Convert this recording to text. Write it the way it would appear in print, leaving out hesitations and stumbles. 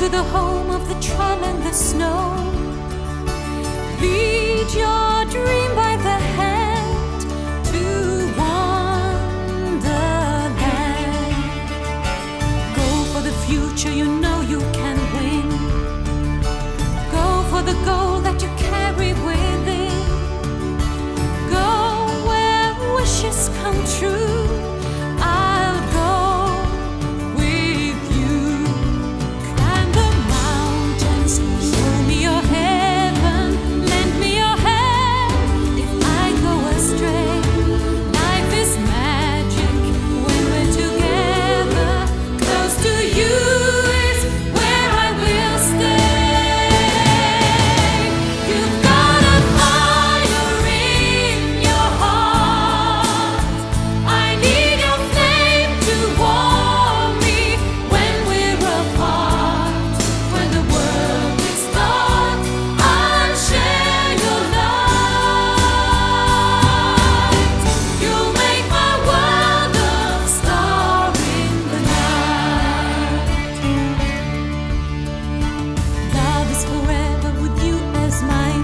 to the home of the troll and the snow. Lead your dream by the hand to wonderland. Go for the future, you know you can win. Go for the goal that you carry within. Go where wishes come true. I'll go with you. Climb the mountains, show me your heaven, lend me your hand if I go astray. Life is magic when we're together. Close to you is where I will stay. You've got a fire in your heart. I need your flame to warm me when we're apart. When the world is dark, I'll share your light. You'll make my world a star in the night. Love is forever with you as my